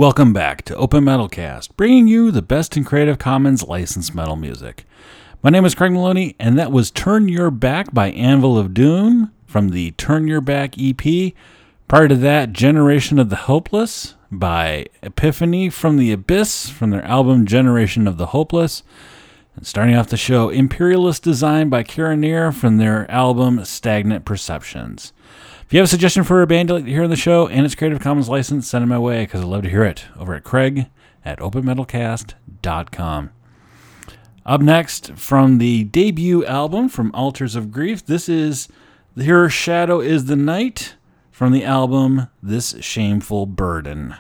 Welcome back to Open Metalcast, bringing you the best in Creative Commons licensed metal music. My name is Craig Maloney, and that was Turn Your Back by Anvil of Doom from the Turn Your Back EP. Prior to that, Generation of the Hopeless by Epiphany from the Abyss from their album Generation of the Hopeless. And starting off the show, Imperialist Design by Kiranir from their album Stagnant Perceptions. If you have a suggestion for a band you'd like to hear on the show and it's Creative Commons license, send it my way because I'd love to hear it over at craig@openmetalcast.com. Up next, from the debut album from Altars of Grief, this is Your Shadow is the Night from the album This Shameful Burden.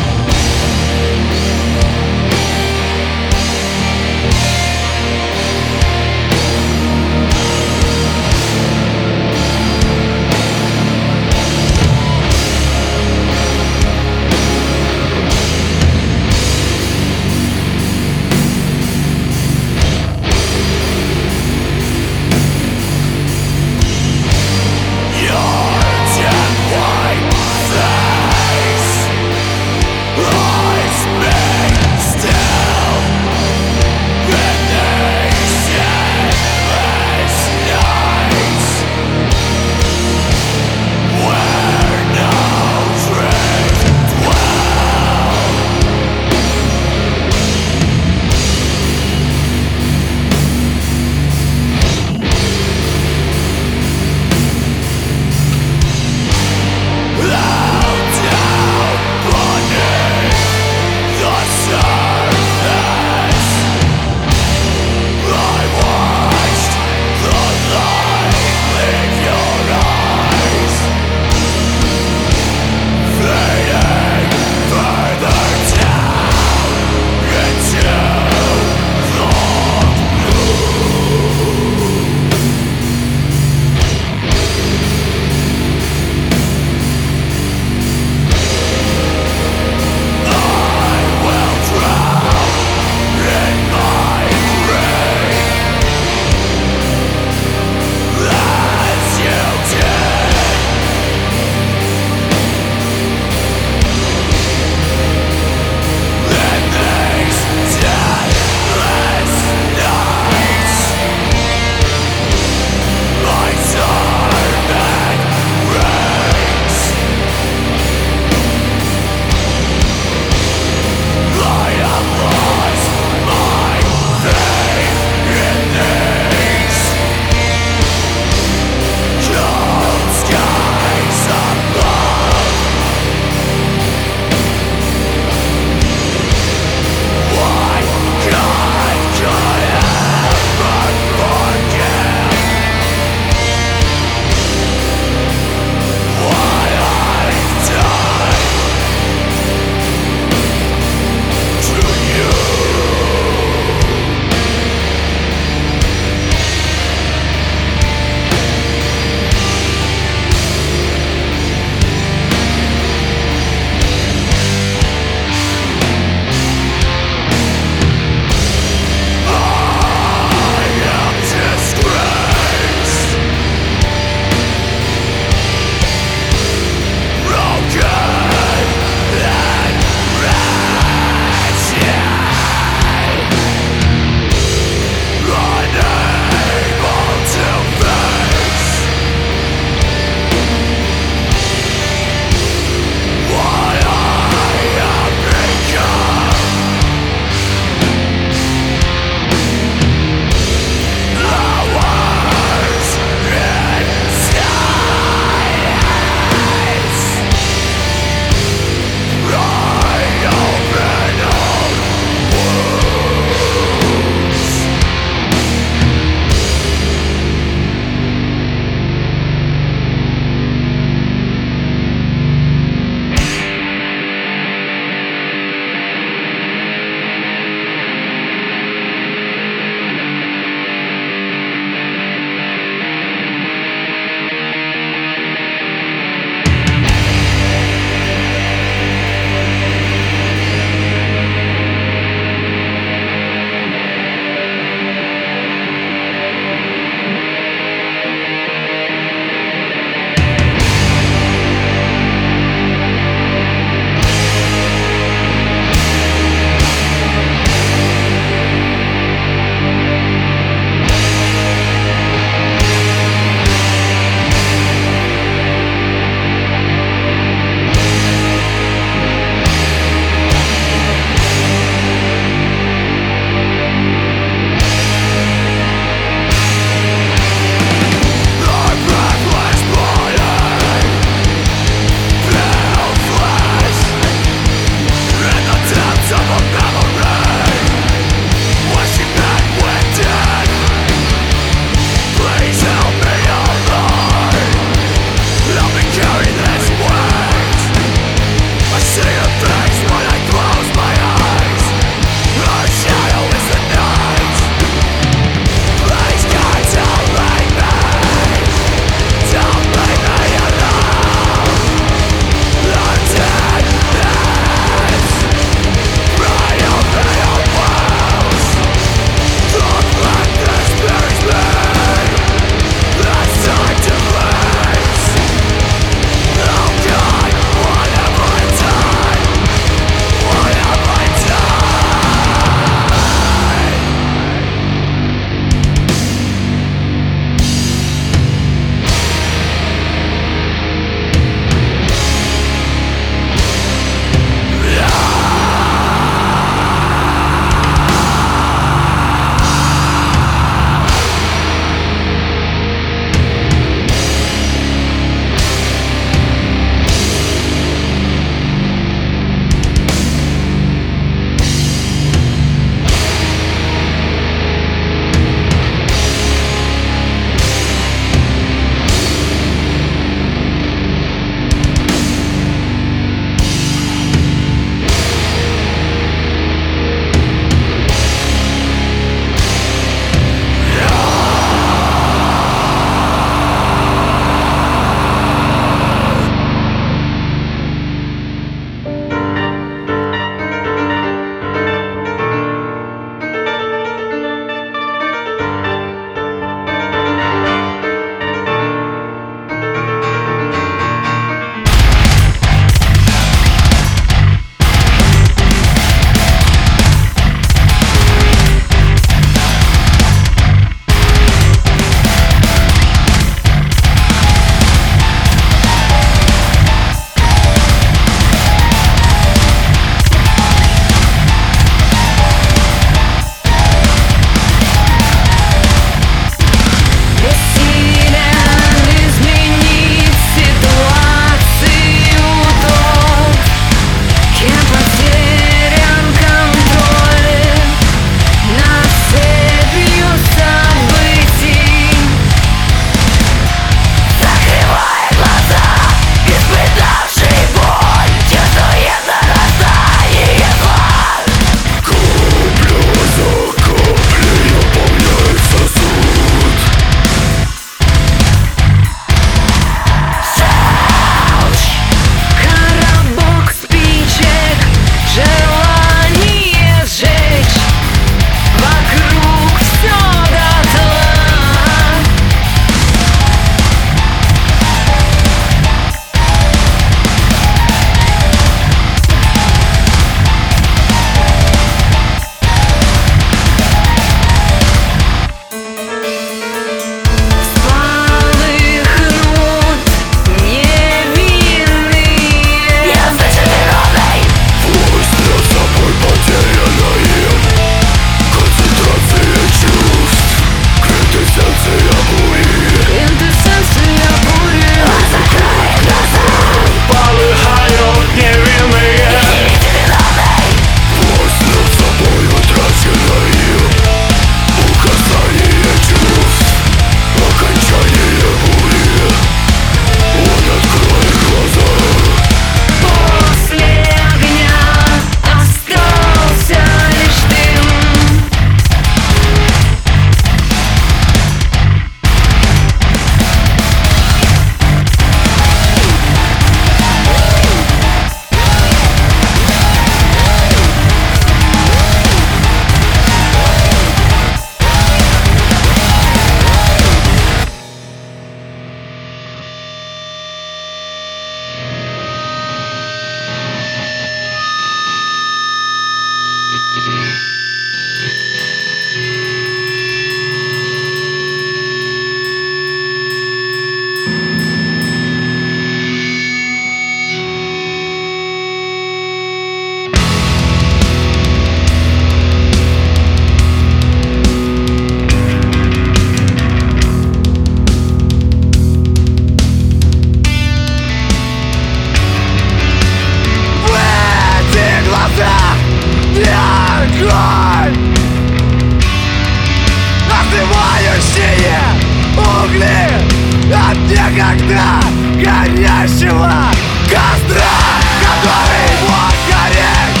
Остывающие угли от некогда горящего костра, который мог гореть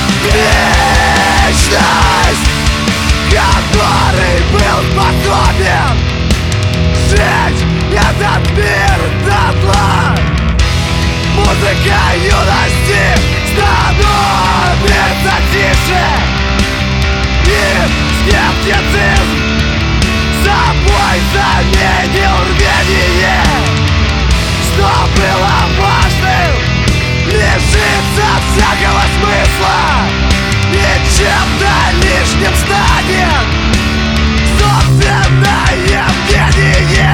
вечность, который был способен сжечь этот мир дотла. Музыка юности становится тише, и скептицизм собой заменил рвение. Что было важным, лишится всякого смысла, и чем-то лишним станет собственное мнение.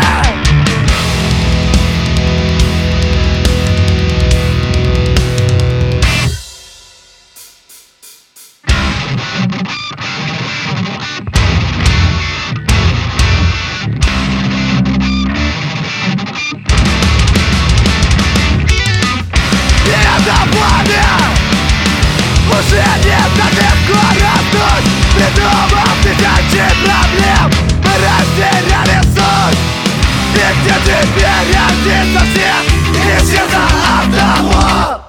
Уже не так легко растут, придумав тысячи проблем. Мы растеряли суть, и где теперь родится всех, исчезла одного.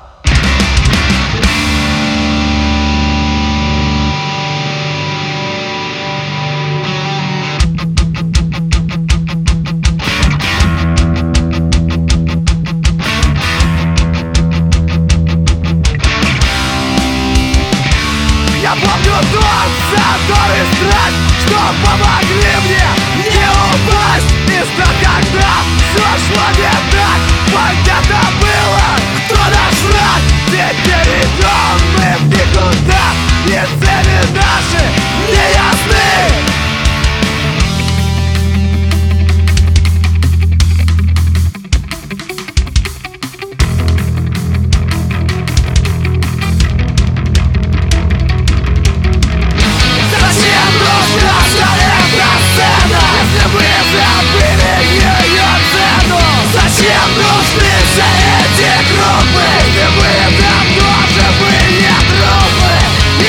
Я помню тот задорный страх, что помогли мне не упасть. И что когда все шло не так, понятно было, кто наш враг. Теперь идем мы в никуда, и цели наши не ясны. Если мы забыли ее цену, зачем нужны все эти группы? Если мы давно же были трупы, и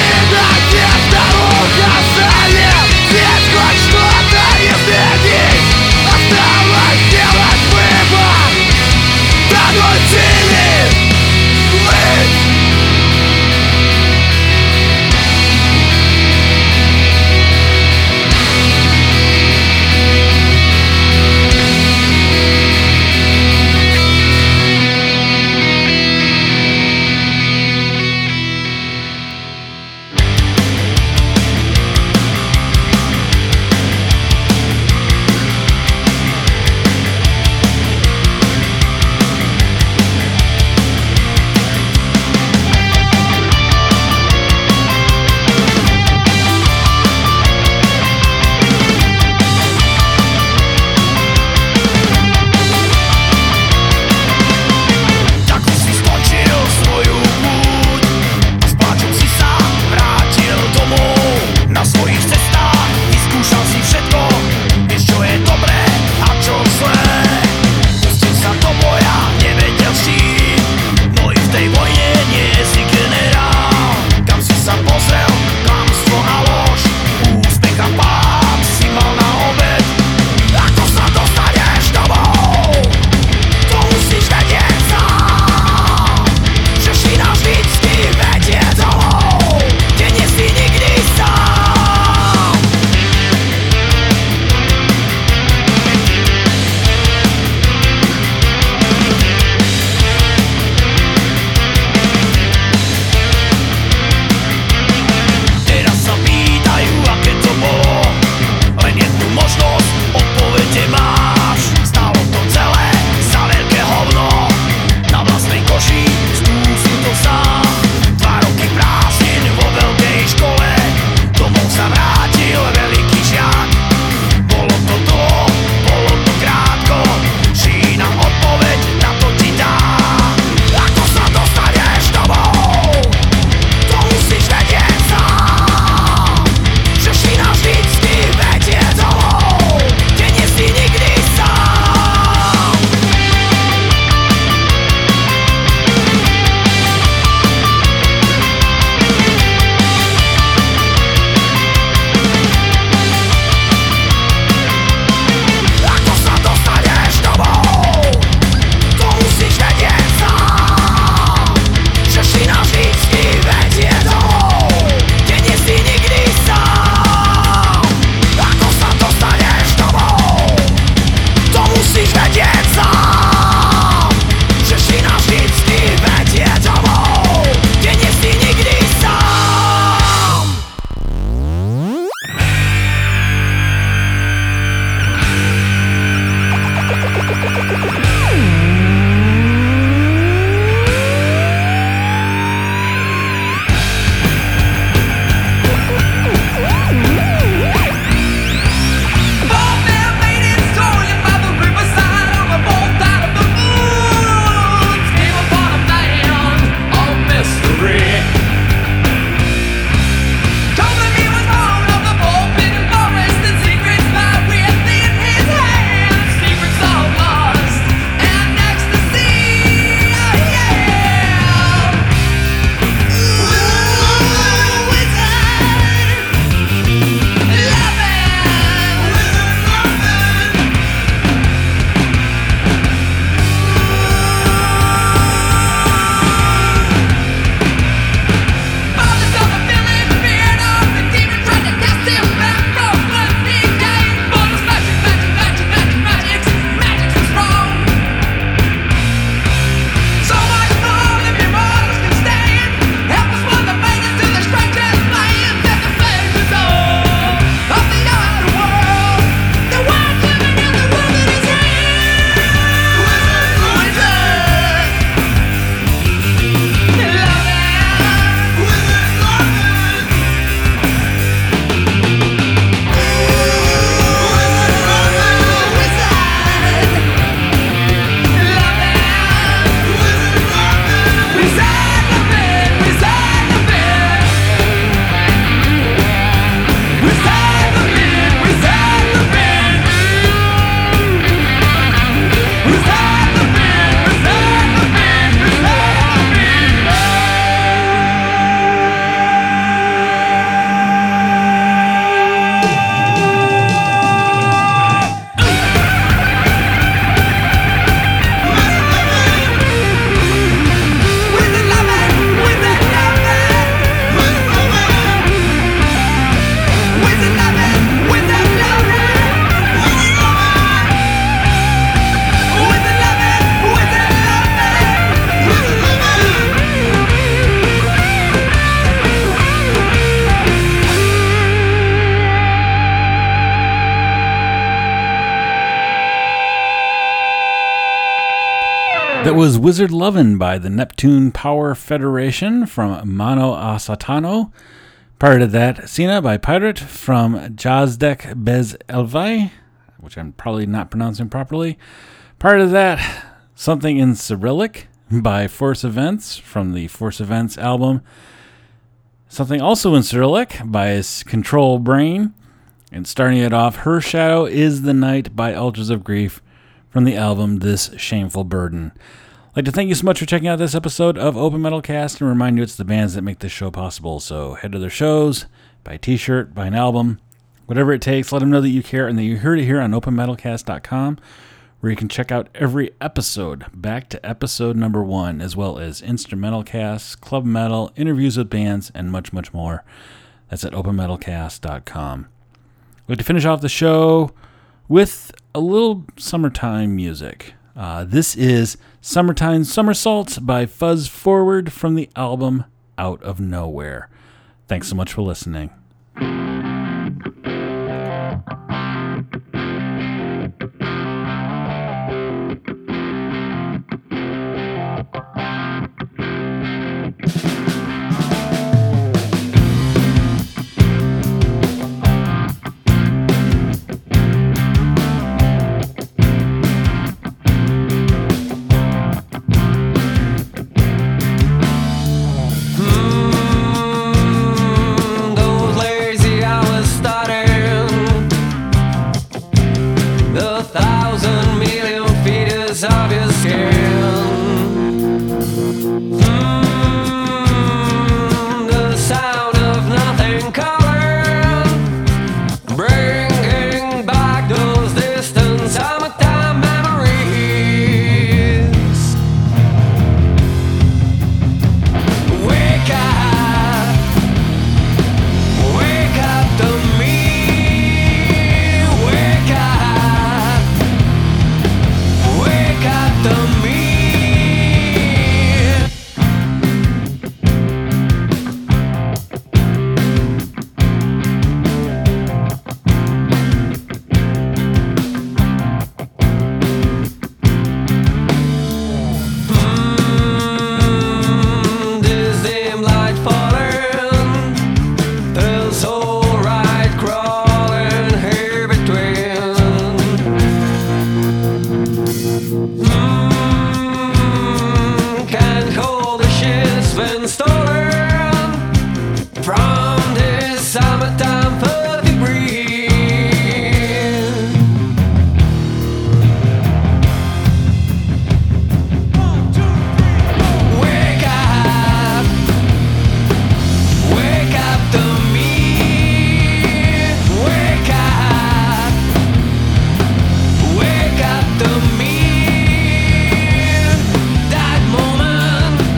was Wizard Lovin' by the Neptune Power Federation from Mano a Satano. Prior to that, Sina by Pirate from Jazdek Bez Elvai, which I'm probably not pronouncing properly. Prior to that, Something in Cyrillic by Force Events from the Force Events album. Something also in Cyrillic by Control Brain. And starting it off, Her Shadow is the Night by Ultras of Grief from the album This Shameful Burden. I'd like to thank you so much for checking out this episode of Open Metal Cast and remind you it's the bands that make this show possible. So head to their shows, buy a t-shirt, buy an album, whatever it takes. Let them know that you care and that you heard it here on openmetalcast.com, where you can check out every episode back to episode number 1, as well as instrumental casts, club metal, interviews with bands, and much, much more. That's at openmetalcast.com. I'd like to finish off the show with a little summertime music. This is Summertime Somersaults by Fuzz Forward from the album Out of Nowhere. Thanks so much for listening.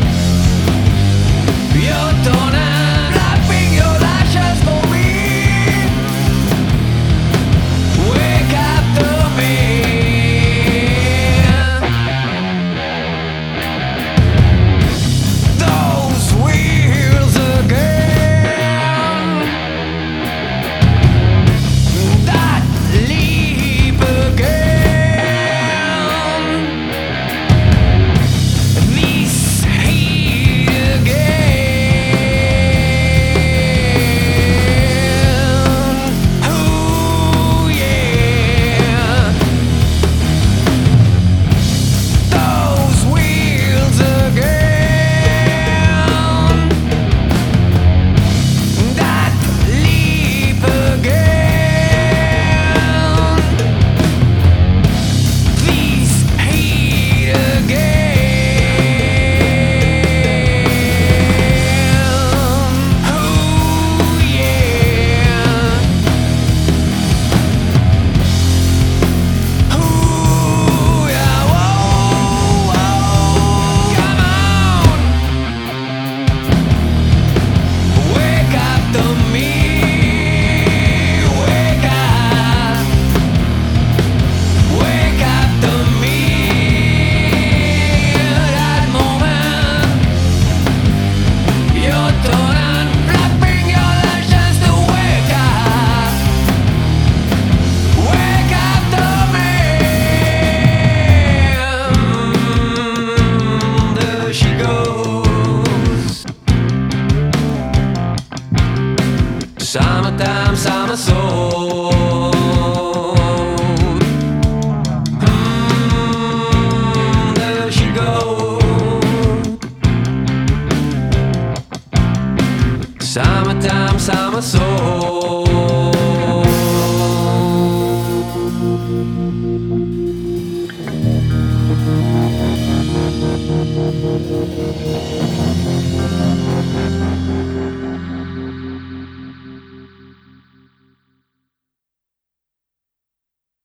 You're done, wrapping your lashes for me. Summertime, summer soul. There she goes. Summertime, summer soul.